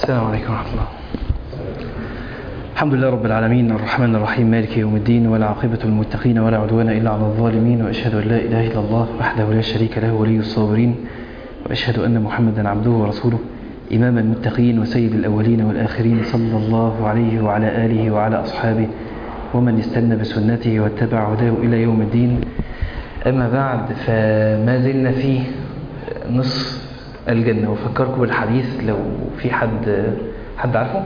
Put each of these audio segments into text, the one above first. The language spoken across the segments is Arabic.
السلام عليكم ورحمة الله. الحمد لله رب العالمين الرحمن الرحيم مالك يوم الدين ولا عاقبة المتقين ولا عدوان إلا على الظالمين، وأشهد أن لا إله إلا الله وحده لا شريك له ولي الصابرين، وأشهد أن محمدا عبده ورسوله إمام المتقين وسيد الأولين والآخرين، صلى الله عليه وعلى آله وعلى أصحابه ومن استنى بسنته واتبع هداه إلى يوم الدين. أما بعد، فما زلنا في نصف الجنة، وفكركم بالحديث لو في حد عارفه.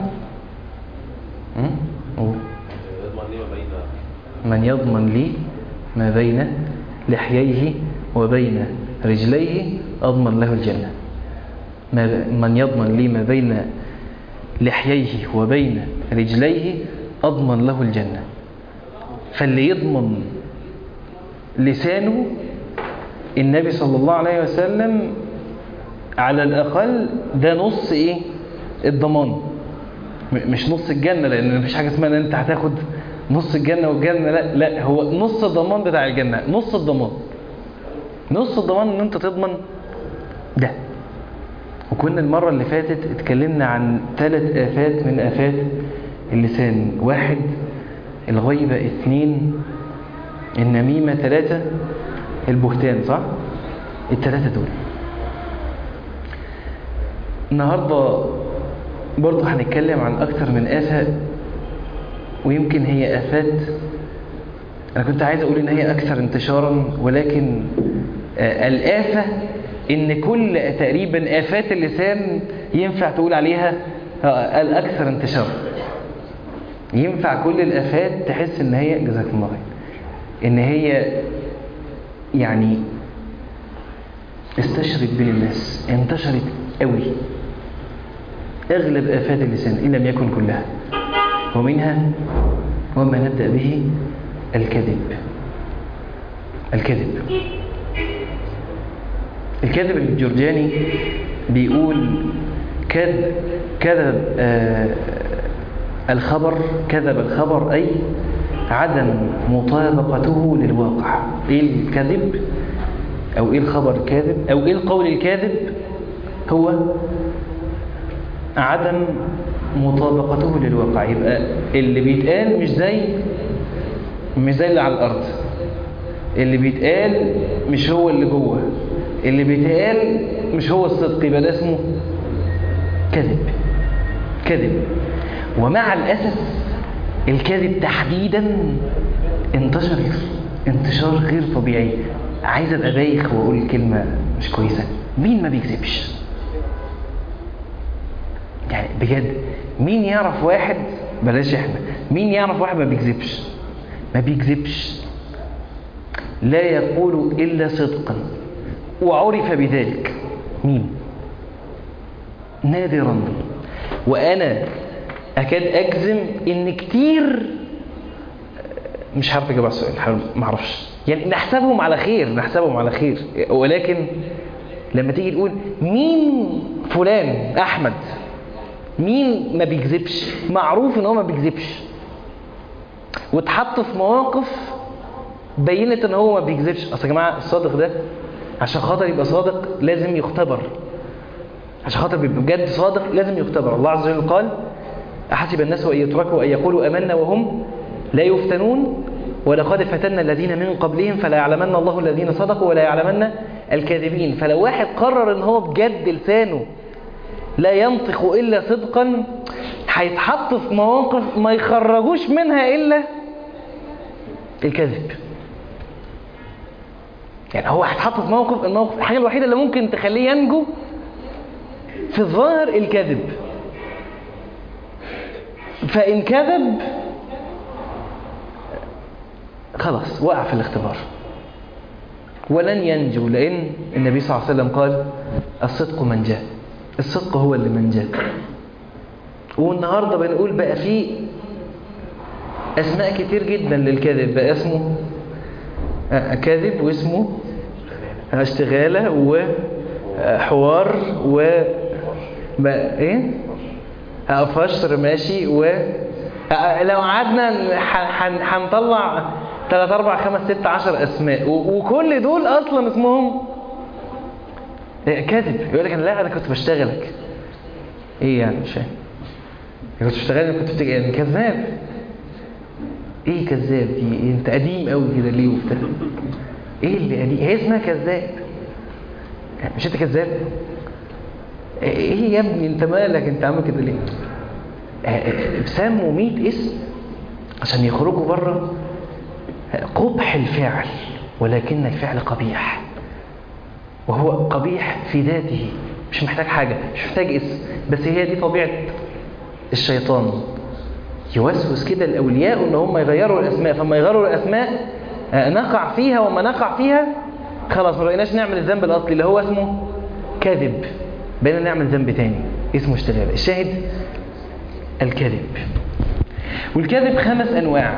من يضمن لي ما بين لحييه وبين رجليه أضمن له الجنة. من يضمن لي ما بين لحييه وبين رجليه أضمن له الجنة. فاللي يضمن لسانه النبي صلى الله عليه وسلم على الأقل ده نص الضمان، مش نص الجنة، لأن مفيش حاجة اسمها ان انت هتاخد نص الجنة والجنة، لا هو نص الضمان بتاع الجنة، نص الضمان ان انت تضمن ده. وكنا المرة اللي فاتت اتكلمنا عن 3 آفات من آفات اللسان: 1 الغيبة، 2 النميمة، 3 البهتان. صح؟ ال3 دول. النهاردة برضو هنتكلم عن أكتر من آفة، ويمكن هي آفات أنا كنت عايز أقول إن هي أكثر انتشارا، ولكن الآفة إن كل تقريبا آفات اللسان ينفع تقول عليها الأكثر انتشارا. ينفع كل الآفات تحس إن هي، جزاك الله خير، إن هي يعني استشرت بين الناس، انتشرت قوي. أغلب آفات اللسان إن لم يكن كلها، ومنها وما نبدأ به الكذب. الكذب الجرجاني بيقول كذب الخبر أي عدم مطابقته للواقع. إيه الكذب أو إيه الخبر الكاذب أو إيه القول الكاذب؟ هو عدم مطابقته للواقع. يبقى اللي بيتقال مش زي اللي على الأرض، اللي بيتقال مش هو اللي جوه، اللي بيتقال مش هو الصدق، يبقى ده اسمه كذب. ومع الأسف الكذب تحديدا انتشار غير طبيعي. عايز ابقى بايخ واقول كلمة مش كويسة: مين ما بيكذبش؟ يعني بجد، مين يعرف واحد، بلاش احنا، مين يعرف واحد ما بيكذبش لا يقول إلا صدقا وعرف بذلك؟ مين؟ نادرا. وأنا أكاد أجزم إن كتير، مش عارف أجيب على السؤال، ما اعرفش، يعني نحسبهم على خير، ولكن لما تيجي تقول مين فلان أحمد، مين ما بيكذبش؟ معروف ان هو ما بيكذبش، واتحط في مواقف بينت ان هو ما بيكذبش. اصل يا جماعه الصادق ده عشان خاطر يبقى صادق لازم يختبر، عشان خاطر يبقى بجد صادق لازم يختبر. الله عز وجل قال: احسب الناس ان يتركوا ان يقولوا امنا وهم لا يفتنون ولقد فتنا الذين من قبلهم فلا يعلمن الله الذين صدقوا ولا يعلمن الكاذبين. فلو واحد قرر ان هو بجد لسانه لا ينطق إلا صدقا، هيتحط في مواقف ما يخرجوش منها إلا الكذب. يعني هو هيتحط في الموقف الحاجة الوحيدة اللي ممكن تخليه ينجو في الظاهر الكذب. فإن كذب خلاص وقع في الاختبار ولن ينجو، لأن النبي صلى الله عليه وسلم قال: الصدق منجاه. الصدق هو اللي منجاه. والنهاردة بنقول بقى فيه أسماء كتير جدا للكذب، بقى اسمه كذب، واسمه اشتغالة، وحوار، فشر، ماشي. ولو قعدنا هنطلع 3 4 5 6 10 أسماء، وكل دول أصلا اسمهم كذب. يقول لك: لا أنا كنت بشتغلك. ايه يعني مش فاهم؟ كنت بتشتغل كنت يعني كذاب. ايه كذاب دي؟ إيه انت قديم قوي كده ليه وبتاع؟ ايه اللي قديم؟ هي اسمها كذاب. مش انت كذاب؟ ايه يا ابني انت مالك؟ انت عامل كده ليه؟ سموا 100 اسم عشان يخرجوا بره قبح الفعل، ولكن الفعل قبيح، وهو قبيح في ذاته، مش محتاج حاجة، مش محتاج اسم، بس هي دي طبيعة الشيطان. يوسوس كده الأولياء إن هم يغيروا الأسماء، فما يغيروا الأسماء نقع فيها، وما نقع فيها خلاص ما بقيناش نعمل الذنب الأصلي اللي هو اسمه كذب، بقينا نعمل ذنب تاني اسمه اشتغال. الشاهد الكذب. والكذب 5 أنواع: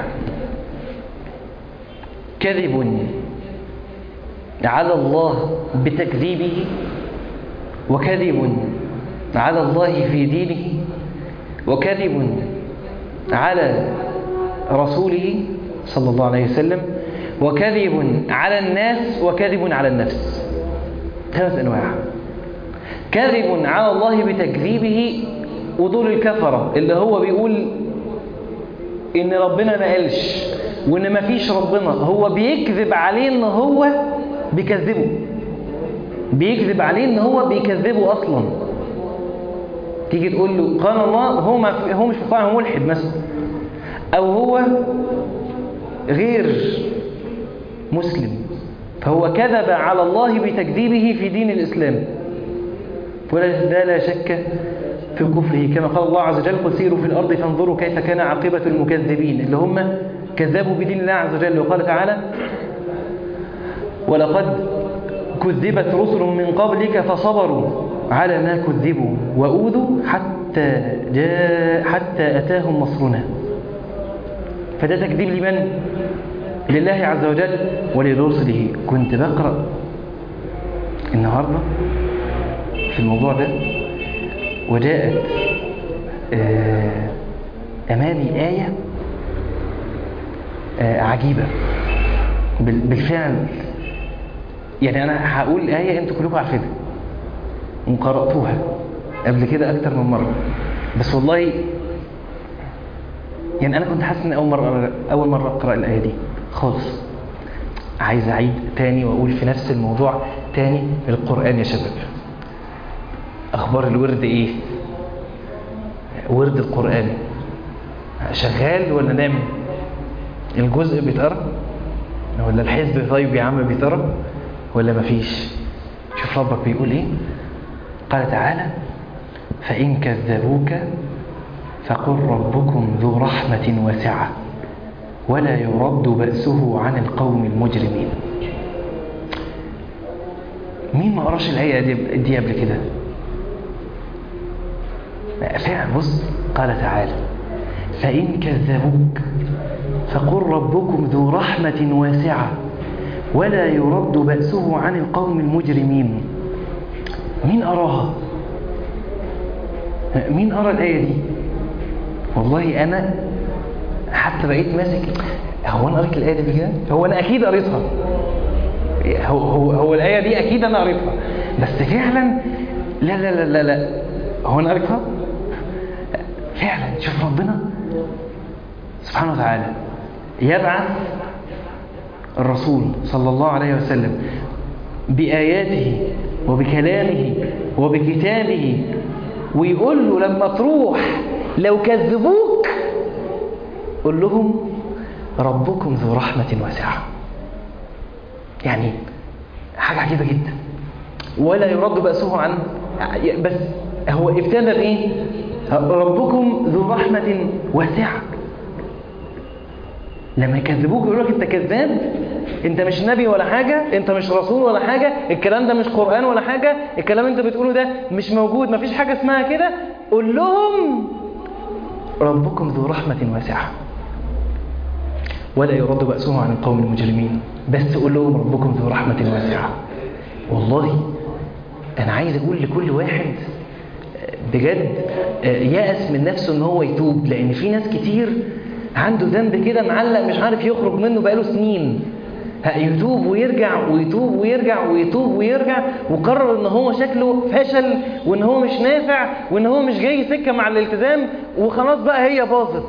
كذب على الله بتكذيبه، وكذب على الله في دينه، وكذب على رسوله صلى الله عليه وسلم، وكذب على الناس، وكذب على النفس. 5 أنواع. كذب على الله بتكذيبه، ودول الكفرة اللي هو بيقول إن ربنا ما قالش وإن ما فيش ربنا، هو بيكذب عليه إن هو بيكذبه، بيكذب عليه إن هو بيكذبه أصلا. تيجي تقول له قال الله، هو مش مقتنع، هو ملحد مثلا، أو هو غير مسلم، فهو كذب على الله بتكذيبه في دين الإسلام، وده لا شك في كفره، كما قال الله عز وجل: قل سيروا في الأرض فانظروا كيف كان عاقبة المكذبين، اللي هم كذبوا بدين الله عز وجل. وقال تعالى: ولقد كذبت رسل من قبلك فصبروا على ما كذبوا وأوذوا حتى أتاهم نصرنا. فده تكذيب لمن؟ لله عز وجل ولرسله. كنت بقرأ النهاردة في الموضوع ده، وجاءت أمامي آية عجيبة بالفعل. يعني أنا هقول آية أنتوا كلكم عارفينها وقرأتوها قبل كده أكتر من مرة، بس والله يعني أنا كنت حاسس إن أول مرة أقرأ الآية دي خالص. عايز أعيد تاني وأقول في نفس الموضوع تاني. القرآن يا شباب، أخبار الورد إيه؟ ورد القرآن شغال ولا نعمل؟ الجزء بيتقرأ ولا الحزب طيب يا عم بيتقرأ ولا مفيش؟ شوف ربك بيقول إيه. قال تعالى: فإن كذبوك فقل ربكم ذو رحمة واسعة ولا يرد بأسه عن القوم المجرمين. مين ما قراش الآية دي قبل كده؟ فعلا بص، قال تعالى: فإن كذبوك فقل ربكم ذو رحمة واسعة ولا يرد بأسه عن القوم المجرمين. مين أراها؟ مين أرى الآية دي؟ والله أنا حتى بقيت ماسك، هو أنا قريت الآية دي كده؟ هو أنا أكيد قريتها، هو الآية دي أكيد أنا قريتها، بس فعلا لا لا لا لا لا، هو أنا قريتها فعلا. شوف ربنا سبحانه وتعالى يبعث الرسول صلى الله عليه وسلم بآياته وبكلامه وبكتابه، ويقول له لما تروح لو كذبوك قل لهم ربكم ذو رحمة واسعة. يعني حاجة عجيبة جدا. ولا يرد بأسه عن، بس هو ابتدى بإيه؟ ربكم ذو رحمة واسعة. لما يكذبوك يقول لك انت كذاب، انت مش نبي ولا حاجة، انت مش رسول ولا حاجة، الكلام ده مش قرآن ولا حاجة، الكلام انت بتقوله ده مش موجود، مفيش حاجة اسمها كده. قول لهم ربكم ذو رحمة واسعة ولا يرد بأسه عن القوم المجرمين. بس قول لهم ربكم ذو رحمة واسعة. والله أنا عايز أقول لكل واحد بجد يأس من نفسه ان هو يتوب، لأن في ناس كتير عنده ذنب كده معلق مش عارف يخرج منه بقاله سنين. يتوب ويرجع ويتوب ويرجع ويتوب ويرجع، وقرر ان هو شكله فشل وان هو مش نافع وان هو مش جاي سكة مع الالتزام، وخلاص بقى هي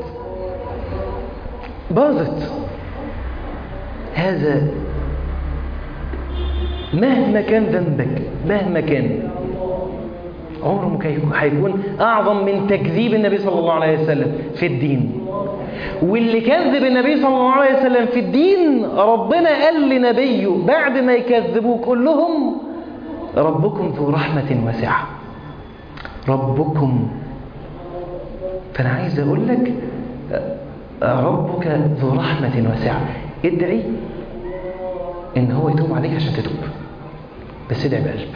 باظت. هذا مهما كان ذنبك، مهما كان، عمره ما هيكون أعظم من تكذيب النبي صلى الله عليه وسلم في الدين. واللي كذب النبي صلى الله عليه وسلم في الدين، ربنا قال لنبيه بعد ما يكذبوه كلهم: ربكم ذو رحمة واسعة. ربكم، فأنا عايز أقول لك ربك ذو رحمة واسعة. ادعي إن هو يتوب عليك عشان تتوب، بس ادعي بقلب.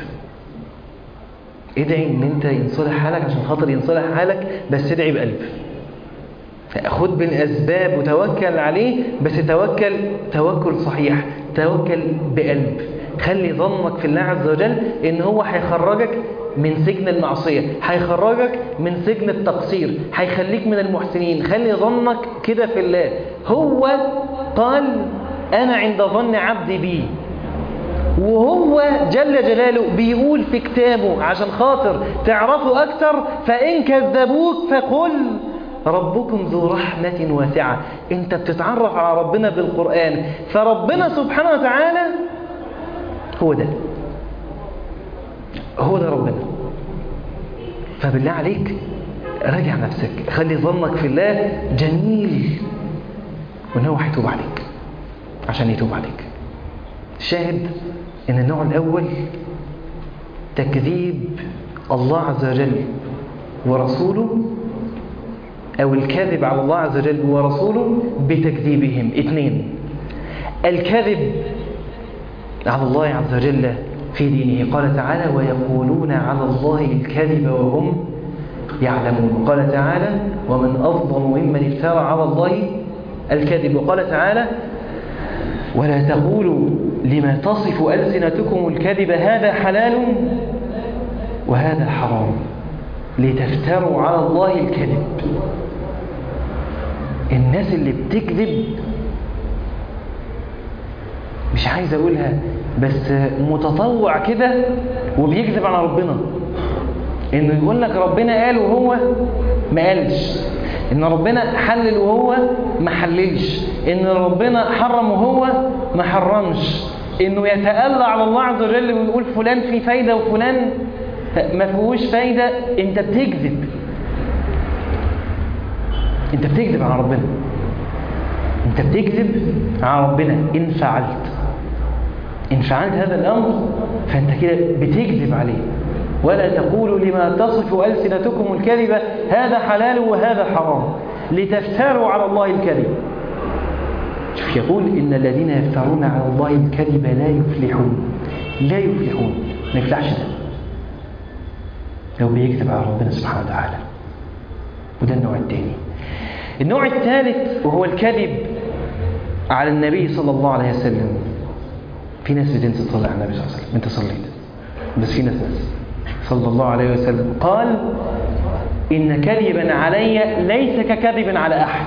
ادعي ان انت ينصلح حالك عشان خاطر ينصلح حالك، بس ادعي بقلب. خد بالاسباب وتوكل عليه، بس توكل صحيح، توكل بقلب. خلي ظنك في الله عز وجل ان هو هيخرجك من سجن المعصية، هيخرجك من سجن التقصير، هيخليك من المحسنين. خلي ظنك كده في الله. هو قال: انا عند ظن عبدي بي. وهو جل جلاله بيقول في كتابه عشان خاطر تعرفوا أكتر: فإن كذبوك فقل ربكم ذو رحمة واسعة. انت بتتعرف على ربنا بالقرآن، فربنا سبحانه وتعالى هو ده ربنا. فبالله عليك راجع نفسك، خلي ظنك في الله جميل، وإن هو هيتوب عليك عشان يتوب عليك. شاهد إن النوع الأول تكذيب الله عز وجل ورسوله، أو الكذب على الله عز وجل ورسوله بتكذيبهم. 2، الكذب على الله عز وجل في دينه. قال تعالى: ويقولون على الله الكذب وهم يعلمون. قال تعالى: ومن أظلم ممن افترى على الله الكذب. وقال تعالى: ولا تقولوا لما تصف ألسنتكم الكذب هذا حلال وهذا حرام لتفتروا على الله الكذب. الناس اللي بتكذب، مش عايز أقولها بس متطوع كده وبيكذب على ربنا، إنه يقول لك ربنا قال وهو ما قالش، إن ربنا حلل وهو ما حللش، إن ربنا حرم وهو ما حرمش، إنه يتألى على الله عز وجل ويقول فلان فيه فايدة وفلان ما فيهوش فايدة. أنت بتكذب، أنت بتكذب على ربنا، أنت بتكذب على ربنا. إن فعلت هذا الأمر فأنت كده بتكذب عليه. ولا تقولوا لما تصف ألسنتكم الكذب هذا حلال وهذا حرام لتفتروا على الله الكذب. شوف، يقول: إن الذين يفترون على الله الكذب لا يفلحون. ما يفلحش ده لو بيكذب على ربنا سبحانه وتعالى. وده النوع الثاني. النوع الثالث وهو الكذب على النبي صلى الله عليه وسلم. في ناس بتنسى تصلي على النبي صلى الله عليه وسلم. انت صليت، بس في ناس صلى الله عليه وسلم قال: إن كذبا علي ليس ككذب على أحد.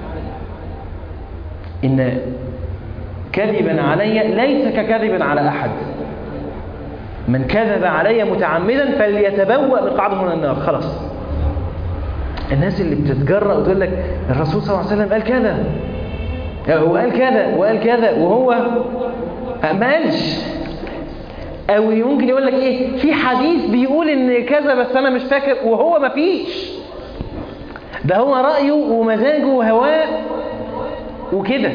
إن كذبا علي ليس ككذب على أحد. من كذب علي متعمدا فليتبوأ مقعده من النار. خلاص. الناس اللي بتتجرأ وتقول لك الرسول صلى الله عليه وسلم قال كذا وقال كذا وقال كذا وهو ما قالش، أو ممكن يقول لك إيه، في حديث بيقول إن كذا بس أنا مش فاكر، وهو ما فيش، ده هو رأيه ومزاجه وهواه وكده.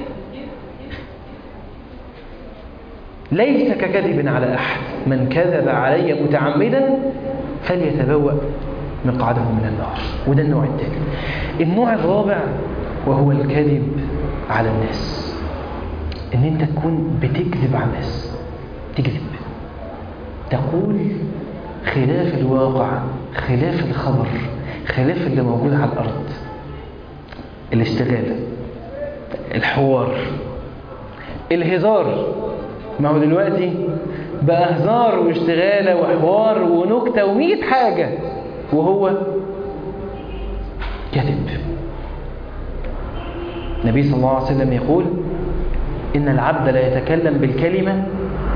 ليس ككذب على أحد. من كذب علي متعمدا فليتبوأ مقعده من النار. وده النوع الثاني. النوع الرابع وهو الكذب على الناس. إن أنت تكون بتكذب على الناس، تكذب، تقول خلاف الواقع، خلاف الخبر، خلاف اللي موجود على الأرض. الاشتغال، الحوار، الهزار. ما هو دلوقتي بقى هزار واشتغالة وحوار ونكتة و100 حاجة، وهو كذب. النبي صلى الله عليه وسلم يقول: إن العبد لا يتكلم بالكلمة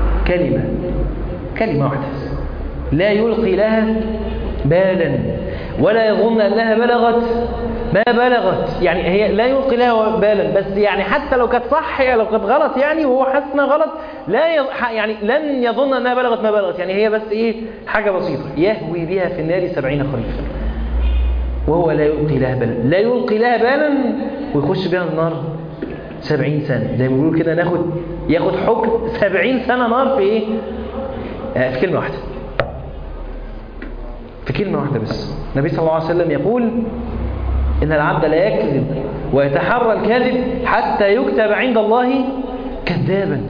كلمة واحدة لا يلقي لها بالا ولا يظن أنها بلغت ما بلغت. يعني هي لا يلقي لها بالا، بس يعني حتى لو كانت صح لو كانت غلط يعني وهو حاسس انها غلط يعني لن يظن أنها بلغت ما بلغت. يعني هي بس حاجة بسيطة يهوي بها في النار 70 خريفا وهو لا يلقي لها بالا، لا يلقي لها بالا ويخش بها النار 70 سنة. زي ما بيقولوا كده ياخد حكم 70 سنة نار في في كلمة واحدة، في كلمة واحدة بس. النبي صلى الله عليه وسلم يقول إن العبد لا يكذب ويتحرى الكذب حتى يكتب عند الله كذابا.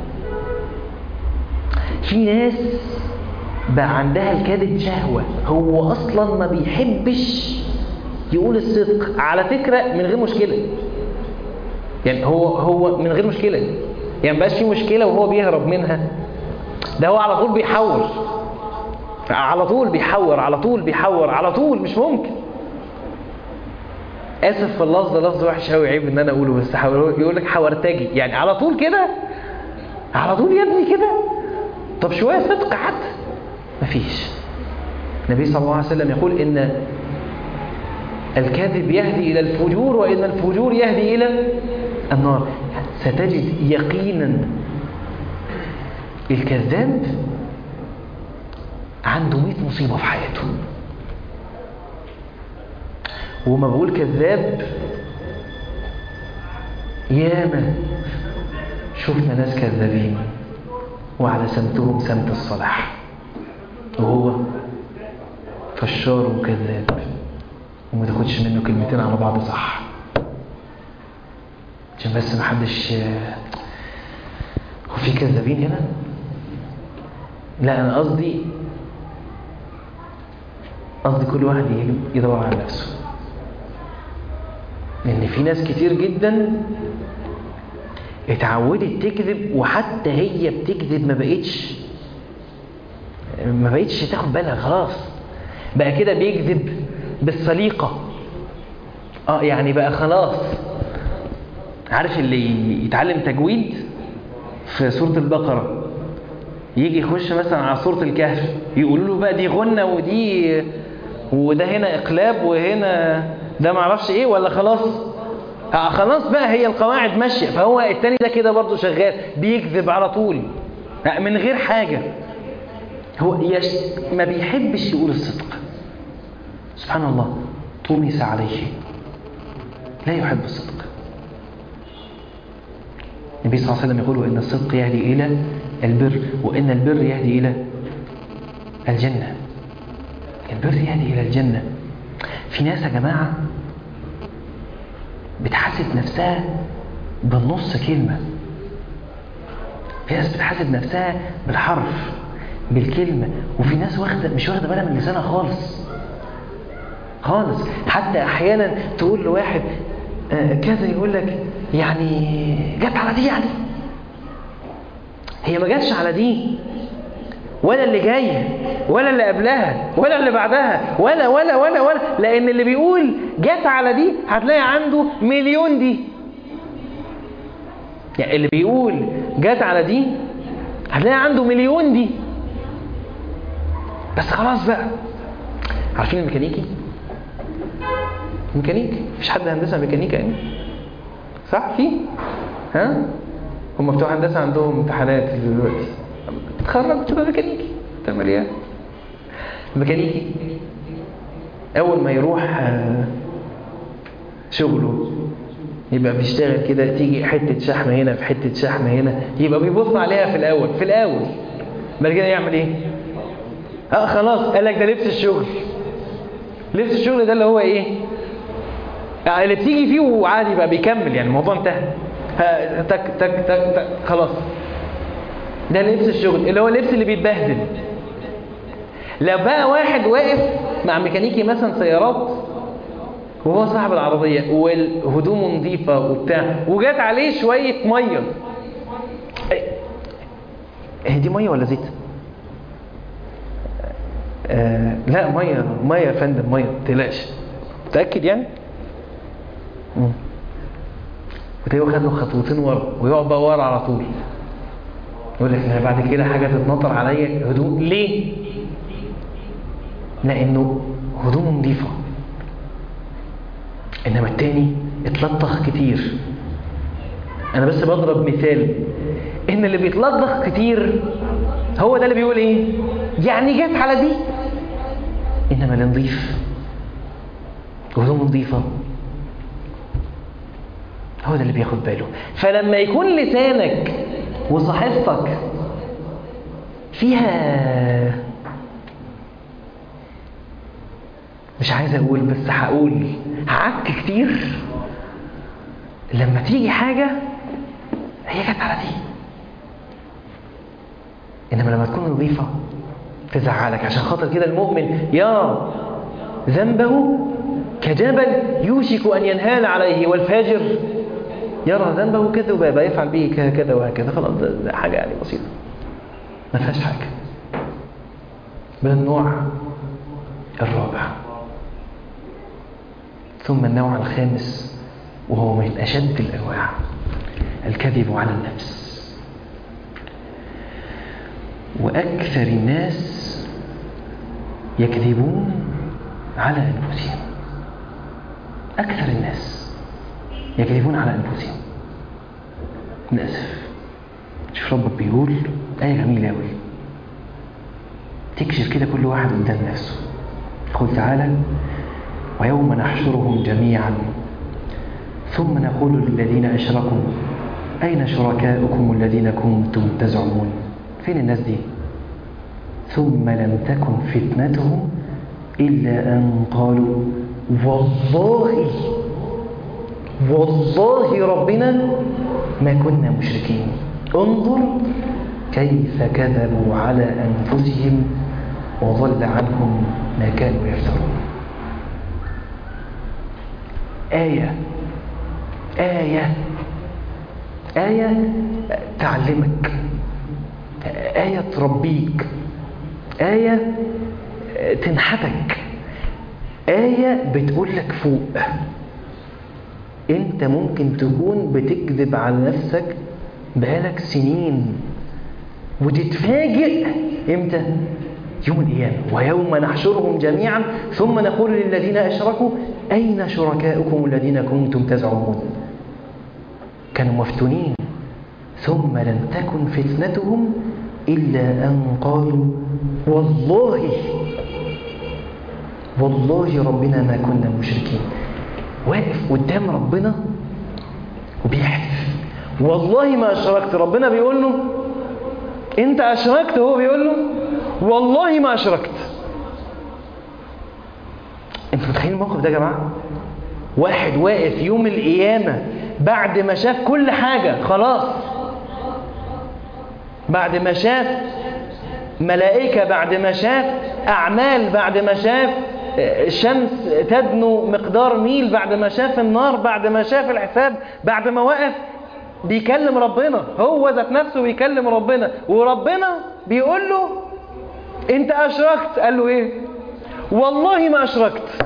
في ناس بقى عندها الكذب شهوة، هو أصلا ما بيحبش يقول الصدق على فكرة من غير مشكلة. يعني هو من غير مشكلة، يعني مبقاش في مشكلة وهو بيهرب منها، ده هو على طول بيحور، على طول بيحور، على طول بيحور، على طول، مش ممكن. آسف في اللفظ ده، لفظ وحش قوي، عيب ان انا اقوله، بس يقول لك حورتجي، يعني على طول كده، على طول يا ابني كده. طب شوية صدق حتى مفيش. النبي صلى الله عليه وسلم يقول إن الكذب يهدي إلى الفجور وإن الفجور يهدي إلى النار. ستجد يقينا الكذاب عنده 100 مصيبة في حياته. وما بقول كذاب، ياما شفنا ناس كذابين وعلى سمتهم سمت الصلاح، وهو فشار وكذاب وما تاخدش منه كلمتين على بعض صح، عشان بس ما حدش هو في كذابين هنا. لا انا قصدي كل واحد يدور على نفسه، لان في ناس كتير جدا اتعودت تكذب، وحتى هي بتكذب ما بقتش تاخد بالها، خلاص بقى كده بيكذب بالسليقة. يعني بقى خلاص. عارف اللي يتعلم تجويد في سورة البقرة يجي يخش مثلا على سورة الكهف يقولوا له بقى دي غنة وده هنا إقلاب وهنا ده معرفش ايه، ولا خلاص خلاص بقى هي القواعد ماشية. فهو التاني ده كده برضو شغال بيكذب على طول من غير حاجة. هو ما بيحبش يقول الصدق، سبحان الله، طمس عليه، لا يحب الصدق. النبي صلى الله عليه وسلم يقول إن الصدق يهدي إلى البر وإن البر يهدي إلى الجنة. البر يهدي إلى الجنة. في ناس يا جماعة بتحاسب نفسها بالنص كلمة، في ناس بتحاسب نفسها بالحرف بالكلمة، وفي ناس مش واخدة بالها من لسانها خالص. حتى أحيانا تقول لواحد كذا يقول لك يعني جت على دي، يعني هي ما جاتش على دي ولا اللي جاية ولا اللي قبلها ولا اللي بعدها ولا ولا ولا ولا، لأن اللي بيقول جت على دي هتلاقي عنده مليون دي. يعني اللي بيقول جت على دي هتلاقي عنده مليون دي. بس خلاص بقى، عارفين الميكانيكي مفيش حد هندسة ميكانيكا يعني صح؟ هم بتوع هندسة عندهم امتحانات دلوقتي، تتخرج تبقى ميكانيكي تعمل ايه؟ الميكانيكي اول ما يروح شغله يبقى بيشتغل كده، تيجي حتة شحم هنا في حتة شحم هنا، يبقى بيبص عليها في الاول بعد كده يعمل ايه؟ خلاص قال لك ده لبس الشغل ده اللي هو ايه؟ اللي بتيجي فيه وعادي بقى بيكمل، يعني الموضوع انتهى، تك تك تك تك خلاص. ده لبس الشغل اللي هو اللبس اللي بيتبهدل. لو بقى واحد واقف مع ميكانيكي مثلا سيارات وهو صاحب العربية والهدوم نظيفة وبتاع وجات عليه شوية مية، هي دي مية ولا زيت؟ لا مية يا فندم، مية متقلقش، متأكد يعني؟ وتلاقيه خد له خطوتين ورا ويقعد بقى ورا على طول. يقول لك انا بعد كده حاجه تتنطر عليا هدوء. ليه؟ لانه هدومه نظيفه. انما التاني اتلطخ كتير. انا بس بضرب مثال ان اللي بيتلطخ كتير هو ده اللي بيقول ايه؟ يعني جت على دي. انما اللي نظيف وهدومه نظيفه هو ده اللي بياخد باله. فلما يكون لسانك وصحيفتك فيها، مش عايز اقول بس هقول، عك كتير، لما تيجي حاجة هي جت على دي. انما لما تكون نظيفة تزعلك. عشان خاطر كده المؤمن يرى ذنبه كجبل يوشك ان ينهال عليه، والفاجر يرى ذنبه كذبابا يفعل به كذا وهكذا. خلاص ده حاجة يعني بسيطة ما فيهاش حاجة. من النوع الرابع. ثم النوع الخامس وهو من أشد الأنواع، الكذب على النفس. وأكثر الناس يكذبون على أنفسهم. أكثر الناس يكذبون على أنفسهم للأسف. شوف ربك بيقول آية جميلة أوي تكشف كده كل واحد قدام نفسه. قل تعالى: ويوم نحشرهم جميعا ثم نقول للذين أشركوا أين شركاؤكم الذين كنتم تزعمون. فين الناس دي؟ ثم لم تكن فتنتهم إلا أن قالوا والله ربنا ما كنا مشركين. انظر كيف كذبوا على أنفسهم وضل عنهم ما كانوا يفترون. آية تعلمك، آية تربيك، آية تنحتك، آية بتقول لك فوق. انت ممكن تكون بتكذب على نفسك بقالك سنين وتتفاجئ امتى؟ يوم القيامة. ويوم نحشرهم جميعا ثم نقول للذين أشركوا أين شركاؤكم الذين كنتم تزعمون. كانوا مفتونين. ثم لم تكن فتنتهم إلا أن قالوا والله ربنا ما كنا مشركين. واقف قدام ربنا وبيحلف والله ما أشركت. ربنا بيقول له أنت أشركت، هو بيقول له والله ما أشركت. أنتوا متخيلين الموقف ده يا جماعة؟ واحد واقف يوم القيامة بعد ما شاف كل حاجة خلاص، بعد ما شاف ملائكة، بعد ما شاف أعمال، بعد ما شاف الشمس تدنو مقدار ميل، بعد ما شاف النار، بعد ما شاف الحساب، بعد ما وقف بيكلم ربنا، هو ذات نفسه بيكلم ربنا، وربنا بيقول له انت أشركت. قال له ايه؟ والله ما أشركت،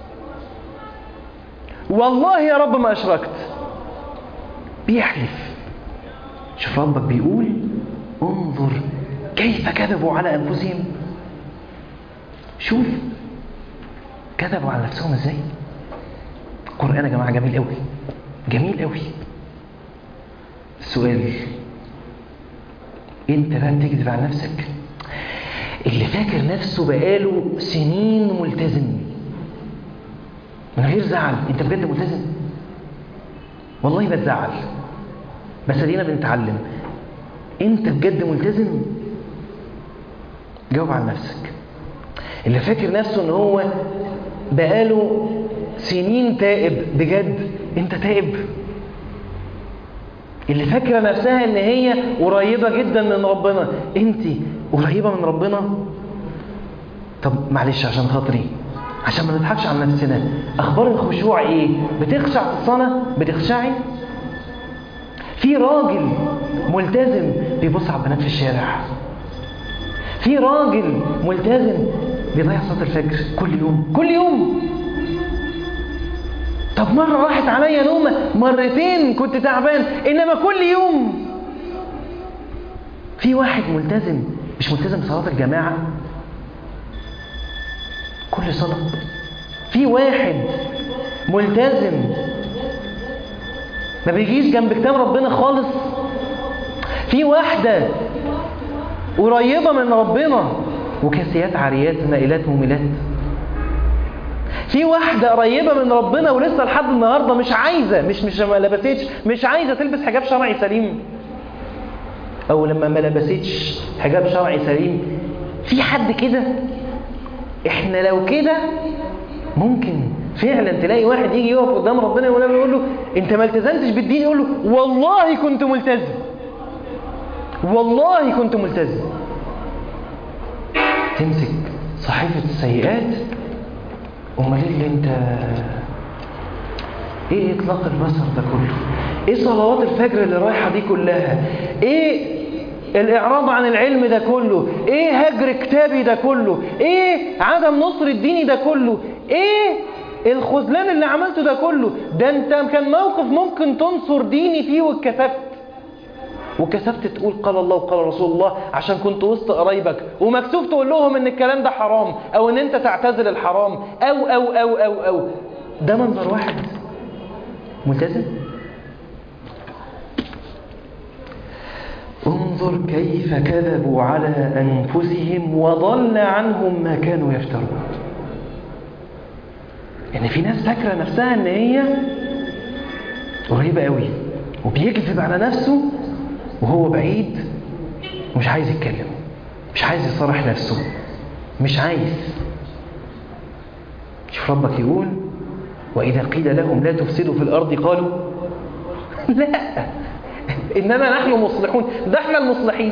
والله يا رب ما أشركت. بيحلف. شوف ربك بيقول انظر كيف كذبوا على أنفسهم. شوف كذبوا على نفسهم ازاي. القرآن يا جماعة جميل قوي، جميل قوي. السؤال، انت بقى بتكذب على نفسك؟ اللي فاكر نفسه بقاله سنين ملتزم من غير زعل، انت بجد ملتزم؟ والله بتزعل بس ادينا بنتعلم. انت بجد ملتزم؟ جاوب على نفسك. اللي فاكر نفسه ان هو بقاله سنين تائب، بجد انت تائب؟ اللي فاكره نفسها ان هي قريبه جدا من ربنا، انت قريبه من ربنا؟ طب معلش عشان خاطري، عشان ما نضحكش على نفسنا، اخبار الخشوع ايه؟ بتخشع في الصلاه؟ بتخشعي؟ في راجل ملتزم بيبص على البنات في الشارع، في راجل ملتزم بيضيع صلاة الفجر كل يوم. طب مرة راحت عليا نومة، مرتين كنت تعبان، إنما كل يوم. في واحد ملتزم، مش ملتزم بصلاة الجماعة كل صلاة. في واحد ملتزم ما بيجيش جنب كتاب ربنا خالص. في واحدة قريبة من ربنا وكاسيات عاريات مائلات مميلات. في واحدة قريبة من ربنا ولسه لحد النهاردة مش عايزة، مش ما لبستش، مش عايزة تلبس حجاب شرعي سليم، أو لما ما لبستش حجاب شرعي سليم. في حد كده؟ إحنا لو كده ممكن فعلا تلاقي واحد يجي يقف قدام ربنا يقول له أنت ما التزمتش بالدين، يقول له والله كنت ملتزم، والله كنت ملتزم. تمسك صحيفة السيئات، امال ايه اللي انت، ايه اطلاق البصر ده كله، ايه صلوات الفجر اللي رايحه دي كلها، ايه الاعراض عن العلم ده كله، ايه هجر كتابي ده كله، ايه عدم نصر الديني ده كله، ايه الخذلان اللي عملته ده كله. ده انت كان موقف ممكن تنصر ديني فيه وكسفت تقول قال الله وقال رسول الله عشان كنت وسط قرايبك، ومكسوف تقول لهم ان الكلام ده حرام، او ان انت تعتزل الحرام، او ده منظر واحد ملتزم. انظر كيف كذبوا على انفسهم وضل عنهم ما كانوا يفترون. يعني في ناس فاكره نفسها ان هي قريبه قوي، وبيكذب على نفسه وهو بعيد ومش عايز يتكلم، مش عايز يصرح نفسه، مش عايز. شوف ربك يقول وإذا قيل لهم لا تفسدوا في الأرض قالوا لا إنما نحن مصلحون. ده احنا المصلحين،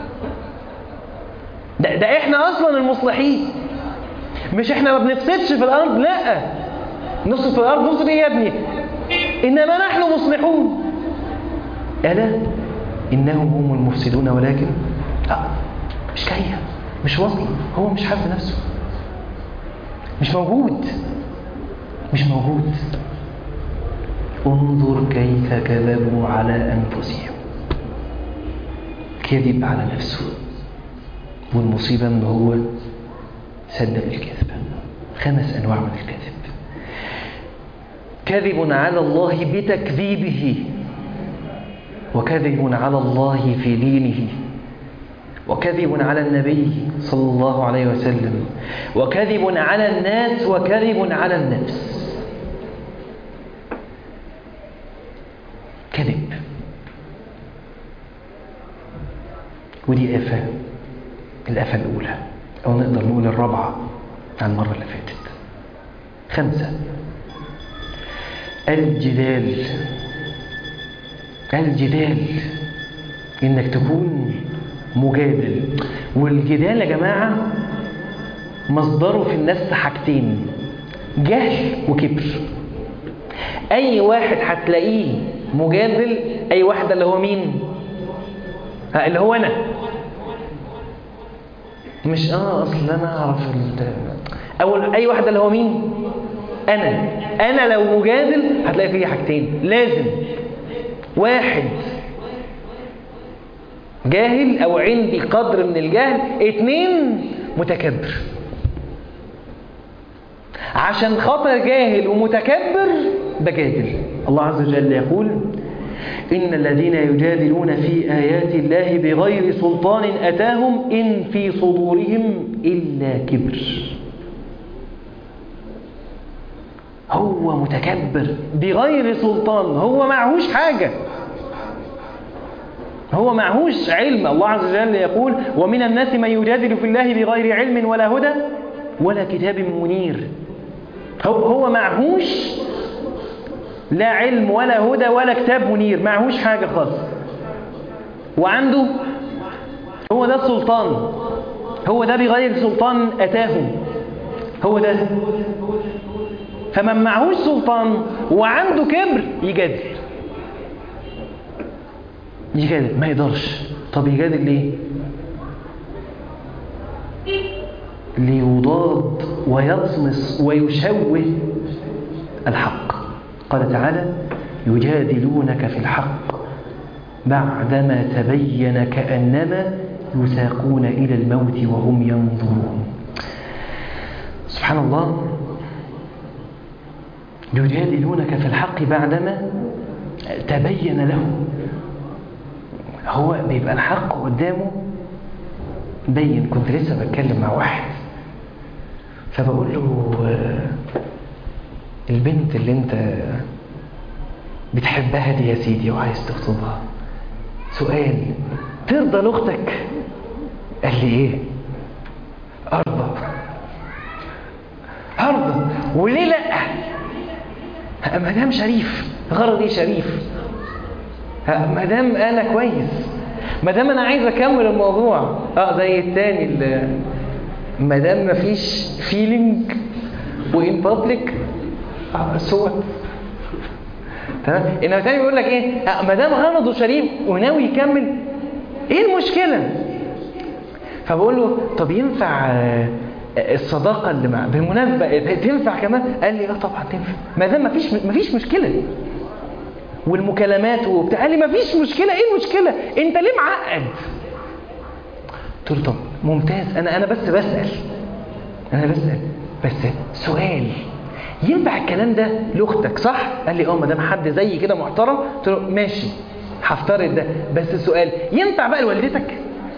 ده احنا أصلا المصلحين، مش احنا ما بنفسدش في الأرض. لا، نفسد في الأرض، نفسد ايه يا ابني؟ إنما نحن مصلحون. ألا إنهم هم المفسدون ولكن مش جاية، مش واصلة، هو مش حاسس نفسه، مش موجود. انظر كيف كذبوا على أنفسهم. كذب على نفسه، والمصيبة أنه هو صدق الكذب. 5 أنواع من الكذب: كذب على الله بتكذيبه، وكذب على الله في دينه، وكذب على النبي صلى الله عليه وسلم، وكذب على الناس، وكذب على النفس. كذب، ودي آفة، الآفة الأولى، أو نقدر نقول الرابعة عن المرة اللي فاتت. 5: الجدال. إنك تكون مجادل. والجدال يا جماعة مصدره في النفس حاجتين: جهل وكبر. أي واحد هتلاقيه مجادل، أي واحد اللي هو مين؟ اللي هو أنا. مش أصل أنا أعرف أول أي واحد اللي هو مين؟ أنا لو مجادل هتلاقي فيه حاجتين لازم: واحد جاهل أو عندي قدر من الجهل، 2 متكبر. عشان خاطر جاهل ومتكبر بجادل. الله عز وجل يقول إن الذين يجادلون في آيات الله بغير سلطان أتاهم إن في صدورهم إلا كبر. هو متكبر بغير سلطان، هو معهوش حاجة، هو معهوش علم. الله عز وجل يقول ومن الناس من يجادل في الله بغير علم ولا هدى ولا كتاب منير. هو معهوش لا علم ولا هدى ولا كتاب منير، معهوش حاجة خالص، وعنده هو ده السلطان، هو ده بغير سلطان أتاهم، هو ده. فمن معهوش سلطان وعنده كبر يجادل ما يقدرش. طب يجادل ليه؟ ليضاد ويطمس ويشوه الحق. قال تعالى يجادلونك في الحق بعدما تبين كأنما يساقون إلى الموت وهم ينظرون. سبحان الله، يجادلونك في الحق بعدما تبين لهم. هو بيبقى الحق قدامه بين. كنت لسه بتكلم مع واحد فبقول له البنت اللي انت بتحبها دي يا سيدي وعايز تخطبها، سؤال، ترضى لاختك؟ قال لي ايه؟ ارضى. وليه لا؟ مدام شريف، غرضي شريف، مدام انا كويس، مدام انا عايز اكمل الموضوع. زي التاني اللي مدام مفيش فيلينج وان بابليك صوت. تمام. انما الثاني بيقول لك ايه؟ ما دام غرضه شريف وناوي يكمل، ايه المشكله؟ فبقول له طب ينفع الصداقه اللي مع بالمناسبه تنفع كمان؟ قال لي طبعا تنفع ما دام مفيش مشكله، والمكالمات وبتاع. قال لي مفيش مشكله. ايه المشكله؟ انت ليه معقد؟ قلت له طب ممتاز، انا بس بسال بس سؤال، ينفع الكلام ده لاختك صح؟ قال لي ما دام حد زي كده محترم. قلت له ماشي هفترض ده، بس السؤال ينفع بقى لوالدتك؟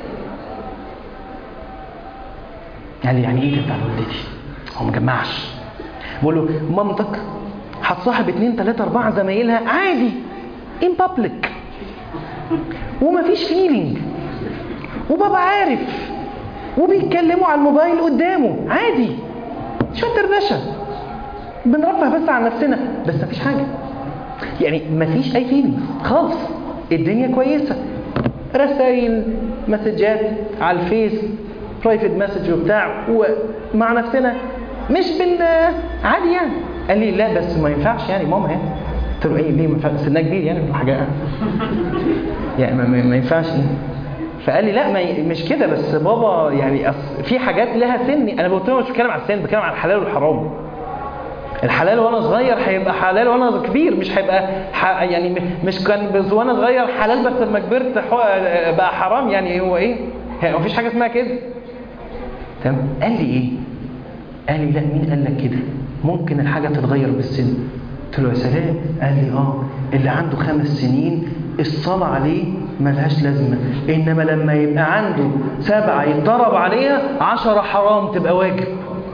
قال لي يعني ايه تنفع لوالدتي؟ هو مجمعش. بقول له مامتك هتصاحب 2 3 4 زمايلها عادي ان بابليك ومفيش فيلينج، وبابا عارف، وبيتكلموا على الموبايل قدامه عادي، شو الدردشه، بنرفه بس عن نفسنا، بس مفيش حاجه، يعني مفيش اي فيلم خالص، الدنيا كويسه، رسائل مسجات على الفيس برايفت مسج وبتاع ومع نفسنا، مش عادي يعني. قال لي لا بس ما ينفعش يعني ماما يعني. قلت له ايه ليه ما ينفعش؟ سنها كبير يعني الحاجه يعني ما ينفعش. فقال لي لا مش كده، بس بابا يعني في حاجات لها سن. انا قلت له مش بتكلم على السن، بتكلم على الحلال والحرام. الحلال وانا صغير هيبقى حلال وانا كبير، مش هيبقى يعني مش كان بس وانا صغير حلال بس لما كبرت بقى حرام. يعني هو ايه؟ ما فيش حاجه اسمها كده. تمام. قال لي ايه؟ قال لي لا مين قال لك كده؟ ممكن الحاجه تتغير بالسن. قلت له يا سلام. قال لي اللي عنده 5 سنين الصلاه عليه ملهاش لازمه، انما لما يبقى عنده 7 يتضرب عليها 10 حرام تبقى واجب.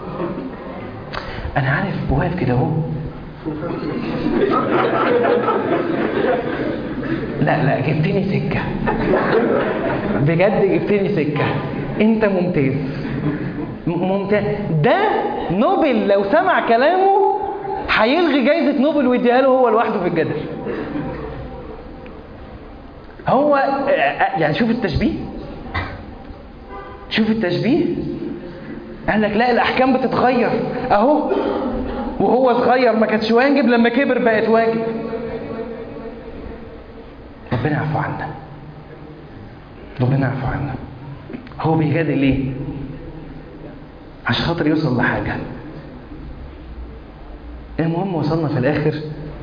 انا عارف واقف كده اهو. لا جبتني سكه بجد، جبتني سكه. انت ممتاز ممتاز. ده نوبل لو سمع كلامه هيلغي جايزه نوبل ويديها له هو لوحده في الجدل. هو يعني شوف التشبيه، شوف التشبيه. قال لك لا الاحكام بتتغير اهو، وهو صغير ما كانتش واجب، لما كبر بقت واجب. ربنا يعفو عنا، ربنا يعفو عنا. هو بيجادل ليه؟ عشان خاطر يوصل لحاجه. المهم وصلنا في الاخر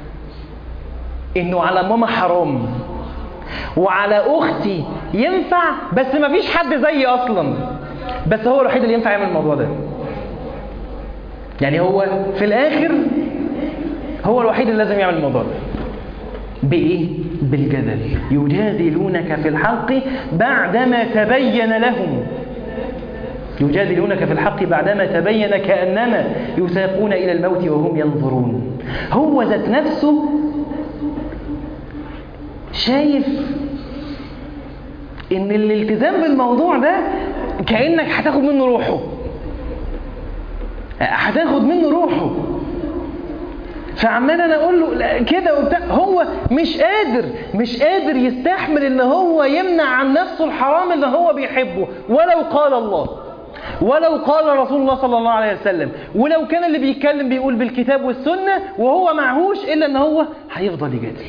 انه على ماما حرام وعلى اختي ينفع، بس ما فيش حد زيي اصلا، بس هو الوحيد اللي ينفع يعمل الموضوع ده. يعني هو في الاخر هو الوحيد اللي لازم يعمل الموضوع ده. بايه؟ بالجدل. يجادلونك في الحق بعدما تبين لهم، يجادلونك في الحق بعدما تبين كأنما يساقون إلى الموت وهم ينظرون. هو ذات نفسه شايف ان الالتزام بالموضوع ده كأنك هتاخد منه روحه، هتاخد منه روحه. فعمال انا اقول له لا كده وبتاع، هو مش قادر يستحمل ان هو يمنع عن نفسه الحرام اللي هو بيحبه، ولو قال الله، ولو قال رسول الله صلى الله عليه وسلم، ولو كان اللي بيتكلم بيقول بالكتاب والسنة، وهو معهوش إلا أن هو هيفضل يجادل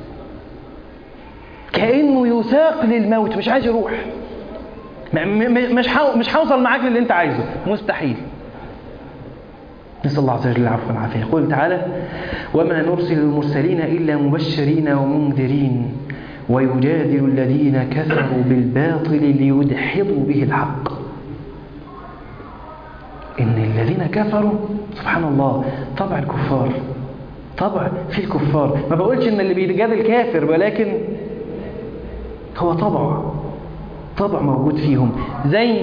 كأنه يساق للموت، مش عايز يروح. مش هوصل معاك للي انت عايزه، مستحيل. نسأل الله عز وجل العفو والعافية. يقول تعالى: وما نرسل المرسلين إلا مبشرين ومنذرين ويجادل الذين كفروا بالباطل ليدحضوا به الحق. إن الذين كفروا سبحان الله طبع الكفار، طبع في الكفار. ما بقولش إن اللي بيتجادل كافر، ولكن هو طبع موجود فيهم، زي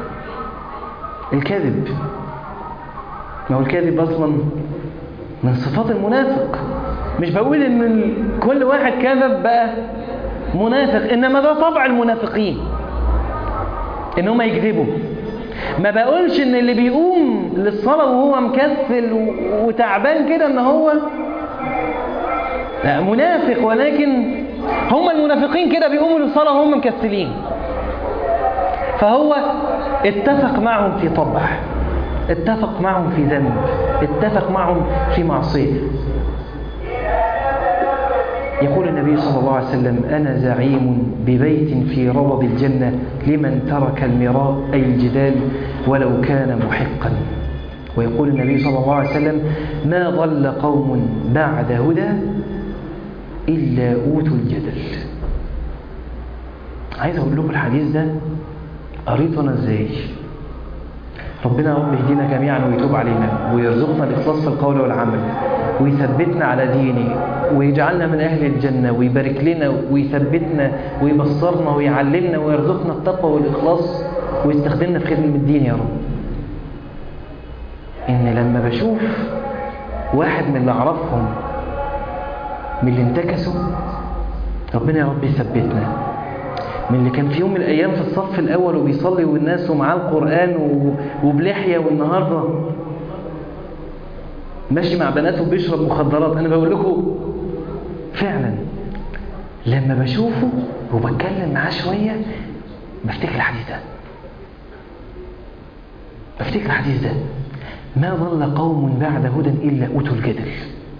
الكذب. ما هو الكذب أصلا من صفات المنافق. مش بقول إن كل واحد كذب بقى منافق، إنما ده طبع المنافقين إن هم يكذبوا. ما بقولش إن اللي بيقوم للصلاة وهو مكسل وتعبان كده إن هو منافق، ولكن هم المنافقين كده بيقوموا للصلاة وهم مكسلين. فهو اتفق معهم في طبع، اتفق معهم في ذنب، اتفق معهم في معصية. يقول النبي صلى الله عليه وسلم: أنا زعيم ببيت في روض الجنة لمن ترك المراء أي الجدال ولو كان محقا. ويقول النبي صلى الله عليه وسلم: ما ضل قوم بعد هدى إلا أوتوا الجدل. عايز أقول لكم الحديث ده قريته أنا إزاي. ربنا رب يهدينا جميعا ويتوب علينا ويرزقنا الإخلاص في القول والعمل ويثبتنا على دينه ويجعلنا من أهل الجنة ويبارك لنا ويثبتنا ويبصرنا ويعلمنا ويرزقنا التقوى والإخلاص ويستخدمنا في خدمة الدين يا رب. إن لما بشوف واحد من اللي أعرفهم من اللي انتكسوا، ربنا يا رب يثبتنا. من اللي كان في يوم من الأيام في الصف الأول وبيصلي والناس ومعاه القرآن وبلحية، والنهاردة ماشي مع بناته وبيشرب مخدرات. أنا بقول لكم فعلا لما بشوفه وبتكلم معاه شوية بفتكر الحديث ده. ما ضل قوم بعد هدى إلا أوتوا الجدل.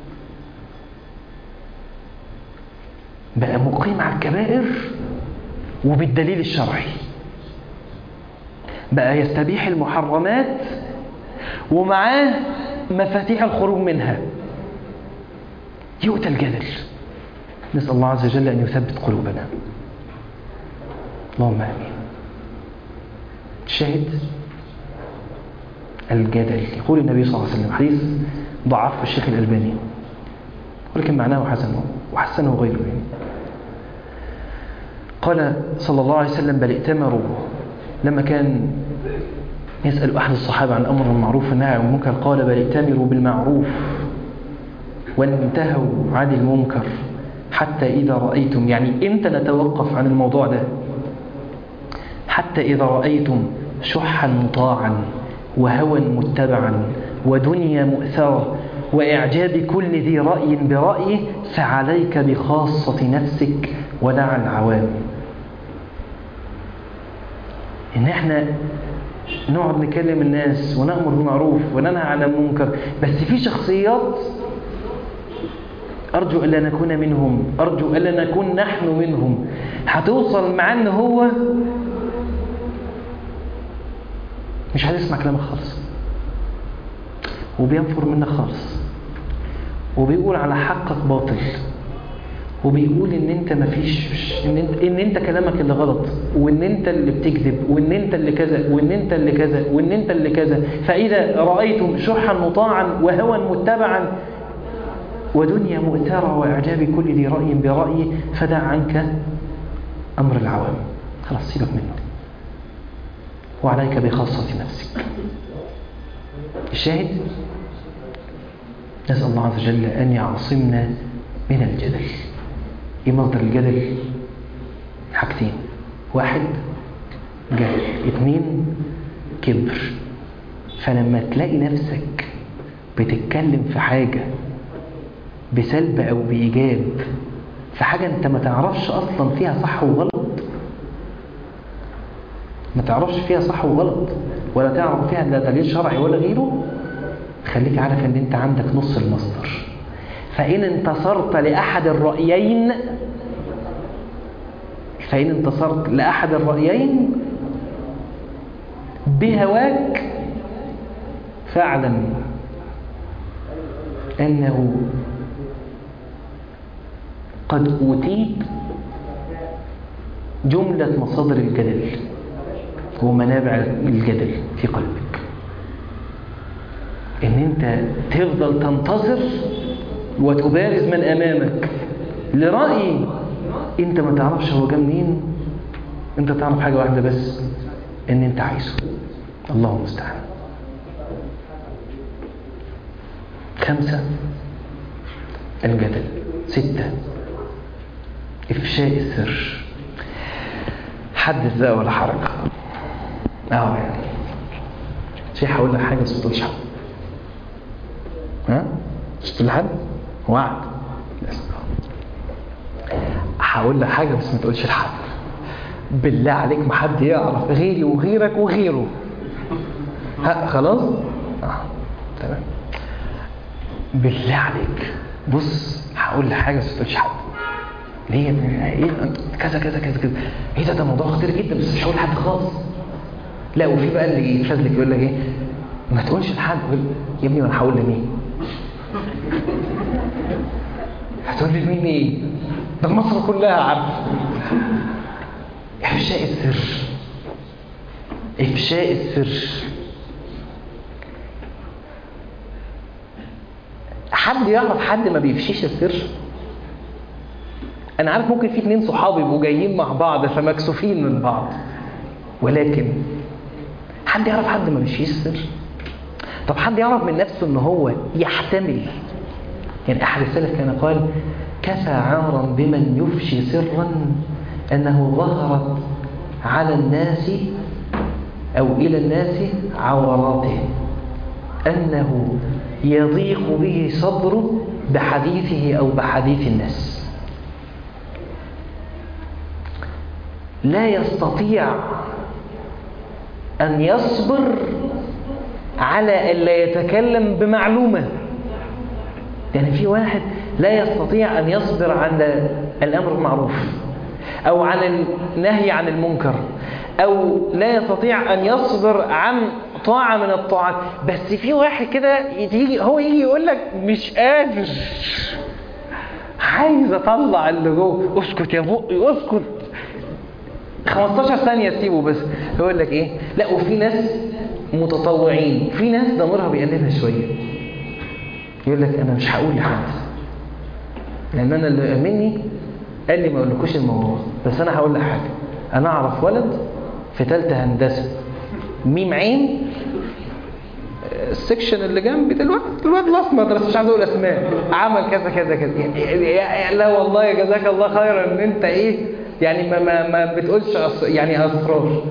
بقى مقيم على الكبائر وبالدليل الشرعي، بقى يستبيح المحرمات ومعاه مفاتيح الخروج منها، يؤتى الجدل. نسأل الله عز وجل أن يثبت قلوبنا، اللهم آمين. الشاهد الجدل. يقول النبي صلى الله عليه وسلم، حديث ضعفه الشيخ الألباني ولكن معناه وحسنه غيره. قال صلى الله عليه وسلم: بل ائتمروا. لما كان يسأل أحد الصحابة عن أمر المعروف والنهي عن المنكر قال: بل ائتمروا بالمعروف وانتهوا عن المنكر حتى إذا رأيتم. يعني إمتى نتوقف عن الموضوع ده؟ حتى إذا رأيتم شحا مطاعا وهوى متبعا ودنيا مؤثرة وإعجاب كل ذي رأي برأيه فعليك بخاصة نفسك ودع العوام. إن إحنا نقعد نكلم الناس ونأمر بالمعروف وننهى عن المنكر، بس في شخصيات أرجو ألا نكون منهم، أرجو ألا نكون نحن منهم. هتوصل معاه إن هو مش هتسمع كلامك خالص وبينفر منك خالص وبيقول على حقك باطل وبيقول ان انت مفيش، ان انت كلامك اللي غلط وان انت اللي بتكذب وان انت اللي كذا وان انت اللي كذا وان انت اللي كذا. فاذا رايتم شحا مطاعا وهوى متبعا ودنيا مؤثره واعجاب كل ذي راي برايه فدع عنك امر العوام. خلاص سيبك منه وعليك بخاصه نفسك. الشاهد نسال الله عز وجل ان يعصمنا من الجدل. ايه مصدر الجدل؟ حاجتين: واحد جهل، 2 كبر. فلما تلاقي نفسك بتتكلم في حاجة بسلب او بإيجاب، في حاجة انت ما تعرفش اصلا فيها صح وغلط، ما تعرفش فيها صح وغلط ولا تعرف فيها لا دليل شرعي ولا غيره، خليك عارف ان انت عندك نص المصدر. فإن انتصرت لأحد الرأيين بهواك فاعلم أنه قد أوتيت جملة مصادر الجدل ومنابع الجدل في قلبك، إن أنت تفضل تنتظر وتبارز من أمامك لرأي أنت ما تعرفش هو جاي منين. أنت تعرف حاجة واحدة بس، إن أنت عايزه. الله المستعان. 5 الجدل. 6 إفشاء السر. حدث بقى ولا حرج. يعني شيء هقول لك حاجة بس ما تقولش حد. مش تقول لحد؟ وعد. هقول لك حاجة بس ما تقولش لحد. بالله عليك ما حد يعرف غيري وغيرك وغيره. خلاص؟ تمام. بالله عليك بص هقول لك حاجة بس ما تقولش حد. ليه يا ابني؟ ايه كذا كذا كذا كذا. ايه ده موضوع خطير جدا بس مش هقول لحد خالص. لا وفي بقى اللي يفزلك يقول لك ايه ما تقولش لحد. يا ابني وانا هقول لمين؟ هتقول لي مين ايه؟ ده مصر كلها عارفه. افشاء السر. افشاء السر. حد يعرف حد ما بيفشيش السر؟ انا عارف ممكن في 2 صحاب يبقوا جايين مع بعض فمكسوفين من بعض، ولكن حد يعرف حد ما بيفشيش السر؟ طب حد يعرف من نفسه ان هو يحتمل؟ يعني احد السلف كان قال كفى عارا بمن يفشي سرا انه ظهرت على الناس او الى الناس عوراته، انه يضيق به صدره بحديثه او بحديث الناس. لا يستطيع ان يصبر على ألا يتكلم بمعلومة. يعني في واحد لا يستطيع أن يصبر عن الأمر المعروف أو عن النهي عن المنكر، أو لا يستطيع أن يصبر عن طاعة من الطاعات. بس في واحد كده يجي يقول لك مش قادر، عايز أطلع اللي جوه. اسكت يا بقي اسكت، 15 ثانية سيبه بس. يقول لك إيه؟ لا وفي ناس متطوعين، في ناس ضميرها بيقلبها شوية، يقول لك أنا مش هقول لحد لأن أنا اللي مني قال لي ما أقولكوش الموضوع، بس أنا هقول لك حاجة. أنا أعرف ولد في 3 هندسة ميم عين السكشن اللي جنبي دلوقتي، الواد الأسمر بس مش عايز أقول أسماء، عمل كذا كذا كذا. لا والله جزاك الله خيرا إن أنت إيه يعني ما بتقولش يعني أسرار.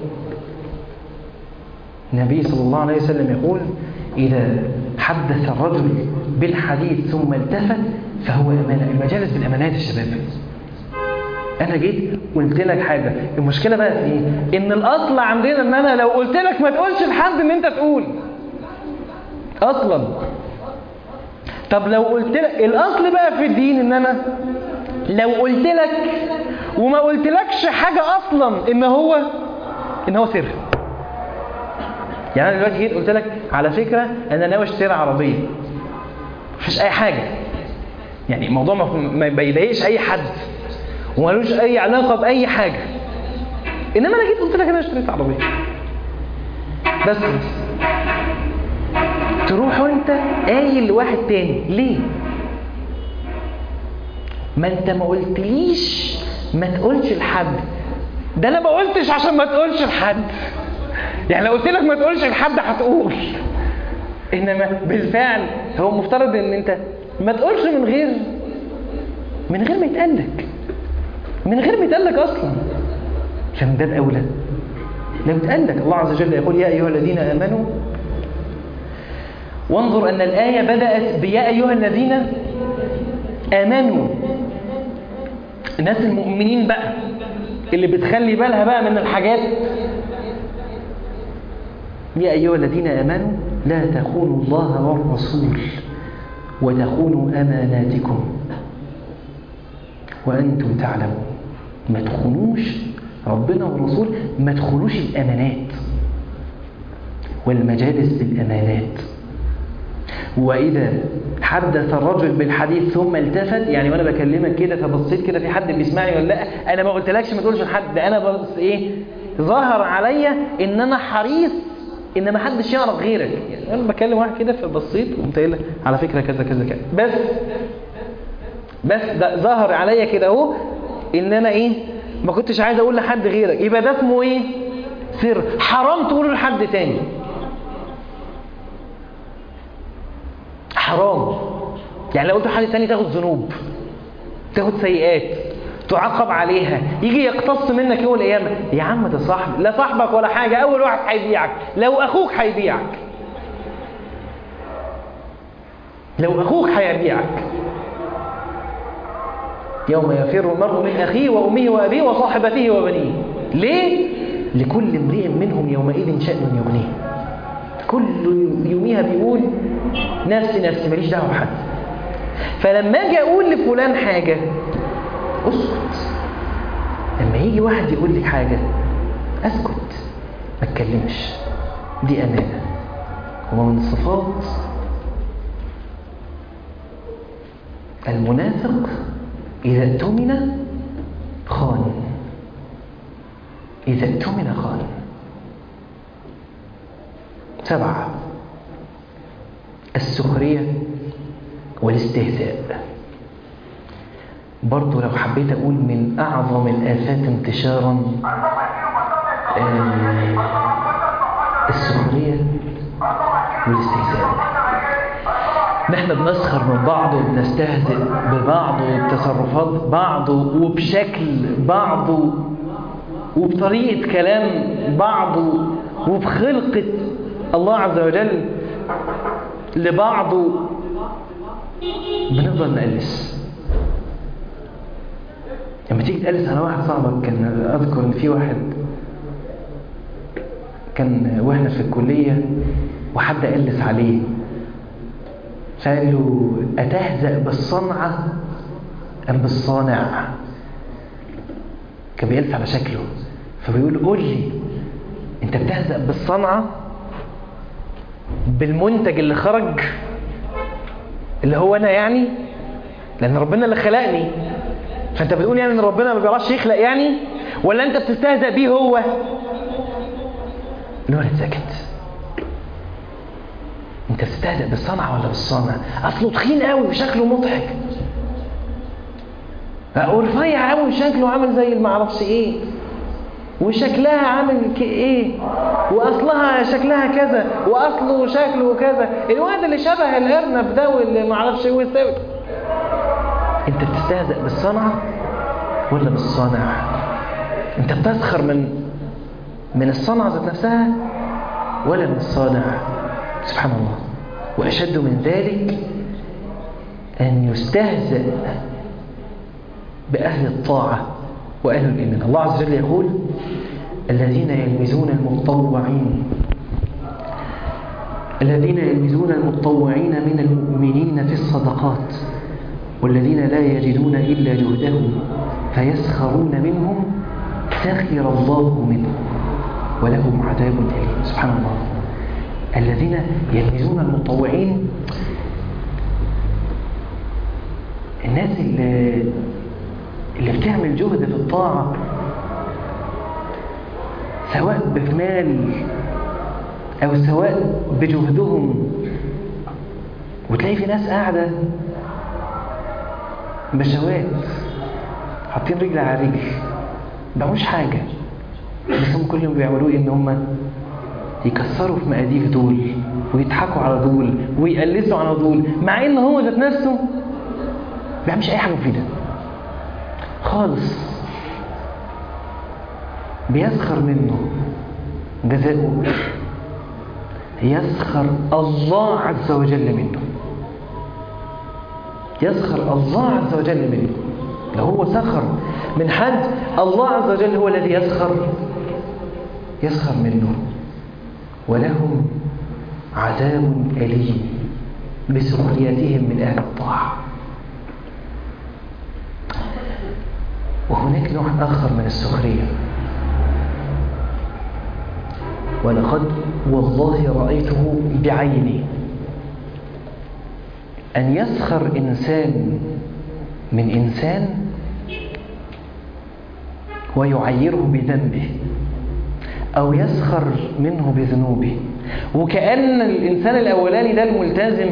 النبي صلى الله عليه وسلم يقول إذا حدث الرجل بالحديث ثم التفت فهو أمانة. المجالس بالأمانات يا شباب. أنا جيت قلت لك حاجة، المشكلة بقى في إيه؟ إن الأصل عندنا إن أنا لو قلت لك ما تقولش لحد إن أنت تقول أصلا. طب لو قلت لك، الأصل بقى في الدين إن أنا لو قلت لك وما قلت لكش حاجة أصلا إن هو سر. يعني أنا دلوقتي جيت قلت لك على فكرة أنا ناوي اشتري عربية، مفيش أي حاجة، يعني الموضوع ما بيضايقش أي حد ومالوش أي علاقة بأي حاجة، إنما أنا جيت قلت لك أنا اشتريت عربية بس تروح وأنت قايل لواحد تاني. ليه؟ ما أنت ما قلتليش ما تقولش لحد. ده أنا ما قلتش عشان ما تقولش لحد، يعني لو قلت لك ما تقولش لحد هتقول، انما بالفعل هو مفترض ان انت ما تقولش من غير ما يتقالك، من غير ما يتقالك اصلا. فمن باب اولى لو اتقالك. الله عز وجل يقول يا ايها الذين امنوا، وانظر ان الايه بدات بيا ايها الذين امنوا. الناس المؤمنين بقى اللي بتخلي بالها بقى من الحاجات. يا أيها الذين آمنوا لا تخونوا الله والرسول وتخونوا أماناتكم وأنتم تعلمون. ما تخونوش ربنا والرسول، ما تخونوش الأمانات والمجالس بالأمانات. وإذا حدث الرجل بالحديث ثم التفت، يعني وانا بكلمك كده فبصيت كده في حد بيسمعني ولا لا؟ انا ما قلتلكش ما تقولش لحد، ده انا بس ايه، ظهر عليا ان انا حريص ان ما حدش يعرف غيرك. يعني انا بكلم واحد كده فبصيت وقمت قايل على فكره كذا كذا كذا، بس ده ظهر عليا كده اهو ان انا ايه، ما كنتش عايز اقول لحد غيرك. يبقى ده اسمه ايه؟ سر. حرام تقوله لحد تاني، حرام. يعني لو قلت لحد تاني تاخد ذنوب، تاخد سيئات، تعاقب عليها، يجي يقتص منك يوم القيامه. يا عم ده صاحبي، لا صاحبك ولا حاجه، اول واحد هيبيعك لو اخوك هيبيعك، لو اخوك هيبيعك. يوم يفر المرء من اخيه وامه وابيه وصاحبته وبنيه. ليه؟ لكل امرئ منهم يومئذ شأن يغنيه. كل يوميها بيقول نفسي نفسي، ماليش دعوه بحد. فلما اجي اقول لفلان حاجه اسكت. لما يجي واحد يقول لك حاجه اسكت، ما اتكلمش. دي امانه. ومن صفات المنافق اذا اؤتمن خان، اذا اؤتمن خان. 7 السخريه والاستهزاء. برضو لو حبيت أقول من أعظم الآفات انتشارا السخرية والاستهزاء. نحن بنسخر من بعض وبنستهزئ ببعض وبتصرفات بعض وبشكل بعض وبطريقة كلام بعض وبخلقة الله عز وجل لبعض، بنفضل نقلس. لما تيجي تقلس على واحد صاحبك، كان أذكر إن في واحد كان واحنا في الكلية وحد قلس عليه، فقال له أتهزأ بالصنعة أم بالصانع؟ كان بيقلس على شكله، فبيقول قول لي أنت بتهزأ بالصنعة، بالمنتج اللي خرج اللي هو أنا يعني، لأن ربنا اللي خلقني، فأنت بتقول يعني إن ربنا ما بيعرفش يخلق يعني، ولا أنت بتستهزأ بيه هو؟ الولد سكت. أنت بتستهزأ بالصنعة ولا بالصانع؟ أصله تخين قوي وشكله مضحك، ورفيع قوي وشكله عامل زي المعرفش إيه، وشكلها عامل ايه، واصلها شكلها كذا، واصله شكله كذا، الواد اللي شبه الارنب ده واللي معرفش ايه ويساوي. انت بتستهزئ بالصنعه ولا بالصانع؟ انت بتسخر من الصنعه ذات نفسها ولا من الصانع؟ سبحان الله. واشد من ذلك ان يستهزئ باهل الطاعه وأهل الإيمان. الله عز وجل يقول الذين يلمزون المطوعين من المؤمنين في الصدقات والذين لا يجدون إلا جهدهم فيسخرون منهم سخر الله منهم ولهم عذاب أليم. سبحان الله. الذين يلمزون المطوعين، الناس اللي بتعمل جهد في الطاعة، سواء بمال أو سواء بجهدهم. وتلاقي في ناس قاعدة بشوات حاطين رجل على رجل، مبقوش حاجة، بس هم كل يوم بيعملوه إن هم يكسروا في مقاديف دول ويضحكوا على دول ويقلسوا على دول، مع إن هو ذات نفسه ما بيعملش أي حاجة مفيدة خالص. بيسخر منه، جزاؤه يسخر الله عز وجل منه، يسخر الله عز وجل منه. لو هو سخر من حد، الله عز وجل هو الذي يسخر منه. ولهم عذاب أليم بسخريتهم من أهل الطاعة. وهناك نوع آخر من السخرية، ولقد والله رأيته بعيني، أن يسخر إنسان من إنسان ويعيره بذنبه أو يسخر منه بذنوبه، وكأن الإنسان الأولاني ده الملتزم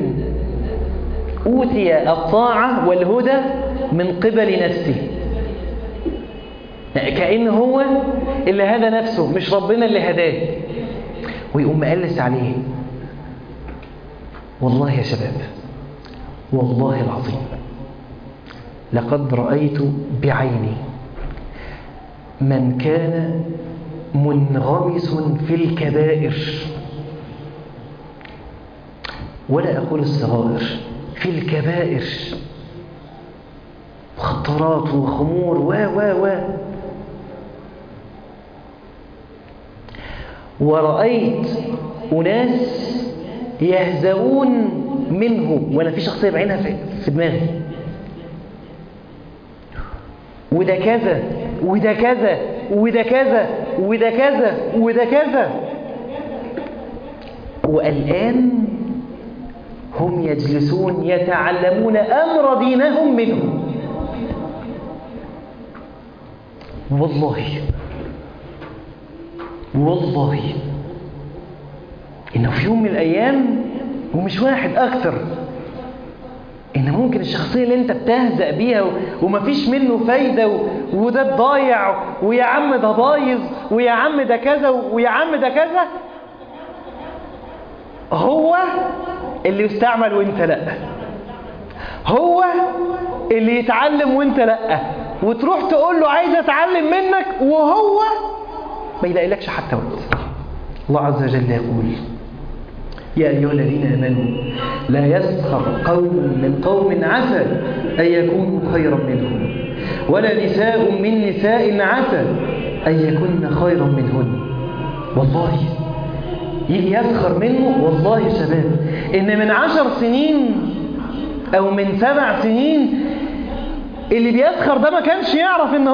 أوتي الطاعة والهدى من قبل نفسه، كأن هو اللي هدى نفسه مش ربنا اللي هداه، ويقوم مقلس عليه. والله يا شباب، والله العظيم لقد رأيت بعيني من كان منغمس في الكبائر، ولا أقول الصغائر، في الكبائر، مخدرات وخمور ورأيت أناس يهزؤون منه، وأنا في شخصية بعينها في دماغي، وده كذا وده كذا وده كذا وده كذا وده كذا، والآن هم يجلسون يتعلمون أمر دينهم منه. والله إنه في يوم من الأيام، ومش واحد أكثر، إن ممكن الشخصية اللي أنت بتهزأ بيها ومفيش منه فايدة وده ضايع ويا عم ده بايظ ويا عم ده كذا ويا عم ده كذا، هو اللي يستعمل وانت لا، هو اللي يتعلم وانت لا، وتروح تقول له عايز اتعلم منك وهو ما يلاقيلكش حتى وقت. الله عز وجل يقول: يا أيها الذين آمنوا لا يسخر قوم من قوم عسى أن يكونوا خيرا منهم، ولا نساء من نساء عسى أن يكون خيرا منهن. والله يجي يسخر منه. والله يا شباب إن من 10 سنين أو من 7 سنين اللي بيسخر ده ما كانش يعرف إن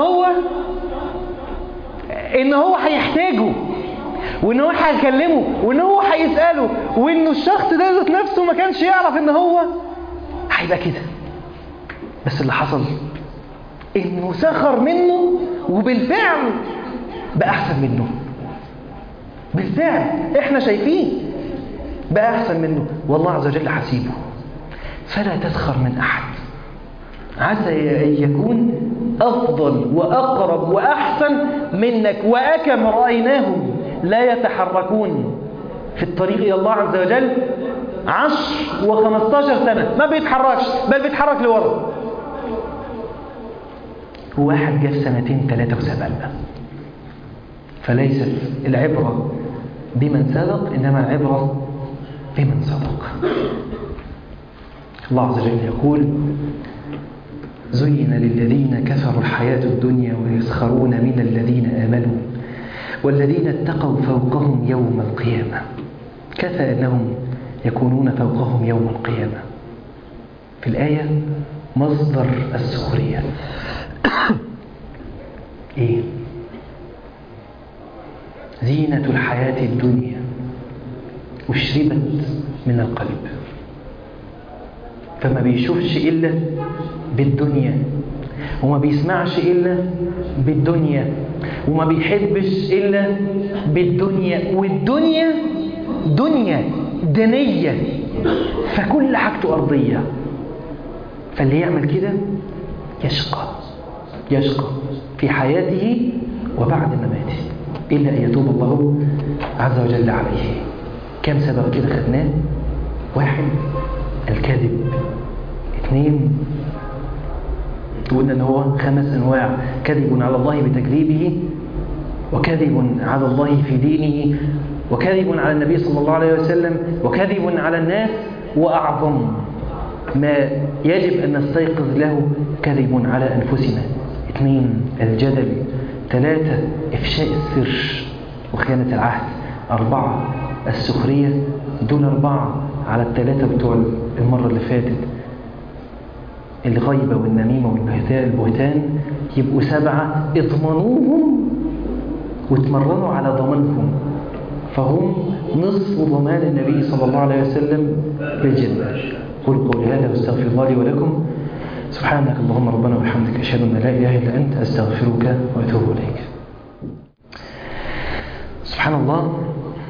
هو هيحتاجه، وإن هو هيكلمه، وإن هو هيسأله، وإنه الشخص ده ذات نفسه ما كانش يعرف إن هو هيبقى كده. بس اللي حصل إنه سخر منه، وبالفعل بقى أحسن منه. بالفعل إحنا شايفين بقى أحسن منه، والله عز وجل حسيبه. فلا تسخر من أحد، عسى أن يكون أفضل وأقرب وأحسن منك. وأكم رأيناهم لا يتحركون في الطريق إلى الله عز وجل 10 و15 سنة ما بيتحركش، بل بيتحرك لورا. واحد جاء 2 3 وسبقنا. فليست العبرة بمن سبق، إنما العبرة بمن سبق. الله عز وجل يقول: زين للذين كفروا الحياة الدنيا ويسخرون من الذين آمنوا والذين اتقوا فوقهم يوم القيامة. كفى أنهم يكونون فوقهم يوم القيامة. في الآية مصدر السخرية إيه؟ زينة الحياة الدنيا أشربت من القلب، فما بيشوفش إلا بالدنيا، وما بيسمعش إلا بالدنيا، وما بيحبش إلا بالدنيا، والدنيا دنيا دنية، فكل حاجته أرضية. فاللي يعمل كده يشقى في حياته وبعد مماته، إلا أن يتوب الله عز وجل عليه. كم سبب كده خدناه؟ 1 الكذب، 2 قلنا ان هو 5 أنواع: كذب على الله بتكذيبه، وكذب على الله في دينه، وكذب على النبي صلى الله عليه وسلم، وكذب على الناس، وأعظم ما يجب أن نستيقظ له كذب على أنفسنا. 2 الجدل، 3 إفشاء السر وخيانة العهد، 4 السخرية. دول 4 على ال3 بتوع المرة اللي فاتت: الغيبة والنميمة والبهتان. يبقوا 7 اضمنوهم واتمرنوا على ضمانهم. فهم نصف ضمان النبي صلى الله عليه وسلم بالجنة. قولوا قولي هذا واستغفر الله لي ولكم. سبحانك اللهم ربنا وبحمدك أشهد أن لا إله إلا أنت أستغفرك وأتوب إليك. سبحان الله،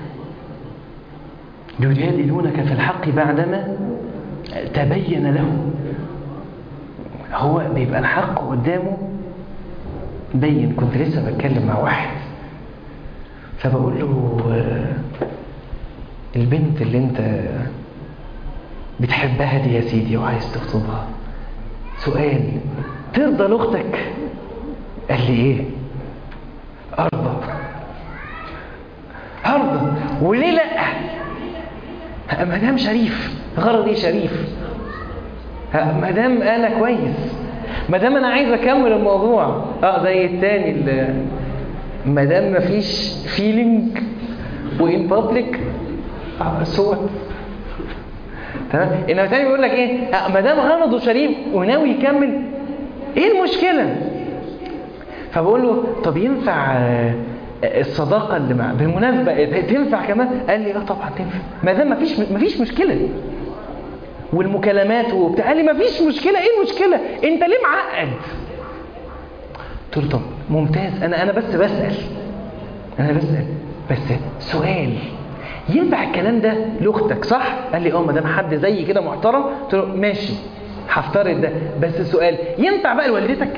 يجادلونك في الحق بعدما تبين له. هو بيبقى الحق قدامه بين. كنت لسه بتكلم مع واحد فبقول له البنت اللي انت بتحبها دي يا سيدي وعايز تخطبها، سؤال، ترضى لاختك؟ قال لي ايه؟ ارضى. وليه لا؟ مدام شريف، غرضي شريف، مدام انا كويس، مدام انا عايز اكمل الموضوع. زي التاني اللي مدام مفيش فيلينج وان بابليك صوت. تمام. انما التاني بيقول لك ايه؟ مدام غرضه شريف وناوي يكمل، ايه المشكله؟ فبقول له طب ينفع الصداقه اللي مع بالمناسبه تنفع كمان؟ قال لي طبعا تنفع، ما دام مفيش مشكله، والمكالمات وبتاع. قال لي مفيش مشكله. ايه المشكله؟ انت ليه معقد؟ قلت له طب ممتاز، انا بس بسال بس سؤال، ينفع الكلام ده لاختك صح؟ قال لي ما دام حد زي كده محترم. قلت له ماشي هفترض ده، بس السؤال ينفع بقى لوالدتك؟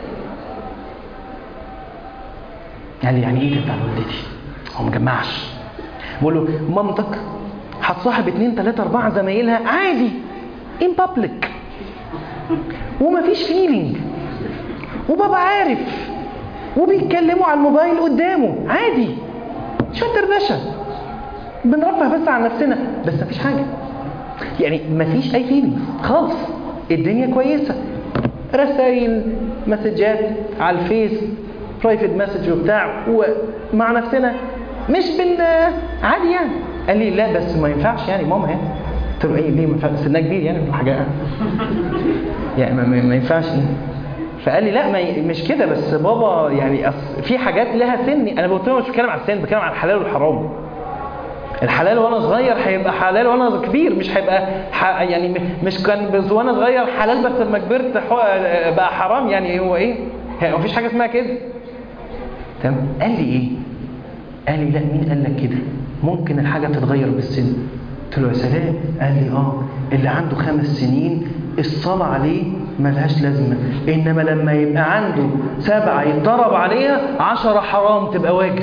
قال لي يعني ايه تنفع لوالدتي؟ هو مجمعش. بقول له مامتك هتصاحب 2 3 4 زمايلها عادي ان بابليك ومفيش فيلينج، وبابا عارف، وبيتكلموا على الموبايل قدامه عادي، شويه دردشه، بنرفه بس عن نفسنا، بس مفيش حاجه، يعني مفيش اي فيلينج خالص، الدنيا كويسه، رسائل مسجات على الفيس برايفت مسج وبتاع ومع نفسنا مش عادي يعني. قال لي لا بس ما ينفعش يعني ماما يعني. قلت له ايه ليه ما ينفعش؟ سنها كبير يعني في الحاجه يعني ما ينفعش. فقال لي لا مش كده، بس بابا يعني في حاجات لها سن. انا قلت له مش بتكلم على السن، بتكلم على الحلال والحرام. الحلال وانا صغير هيبقى حلال وانا كبير، مش هيبقى يعني مش كان وانا صغير حلال بس لما كبرت بقى حرام. يعني هو ايه؟ مفيش حاجه اسمها كده. تمام. قال لي ايه؟ قال لي لا مين قال لك كده؟ ممكن الحاجه تتغير بالسن. قلت له يا سلام. قال لي اللي عنده 5 سنين الصلاه عليه ملهاش لازمه، انما لما يبقى عنده 7 يتضرب عليها 10 حرام تبقى واجب.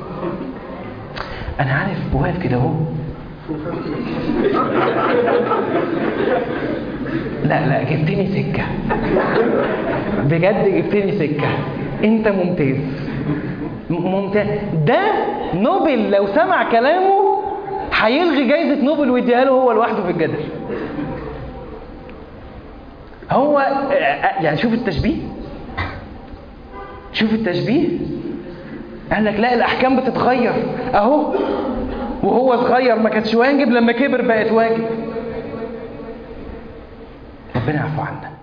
انا عارف واقف كده اهو. لا جبتني سكه بجد، جبتني سكه. انت ممتاز. ده نوبل لو سمع كلامه هيلغي جايزه نوبل ويديها له هو لوحده في الجدل. هو يعني شوف التشبيه. قال لك لا الاحكام بتتغير اهو، وهو صغير ما كانتش واجب، لما كبر بقت واجب. ربنا يعفو عنا.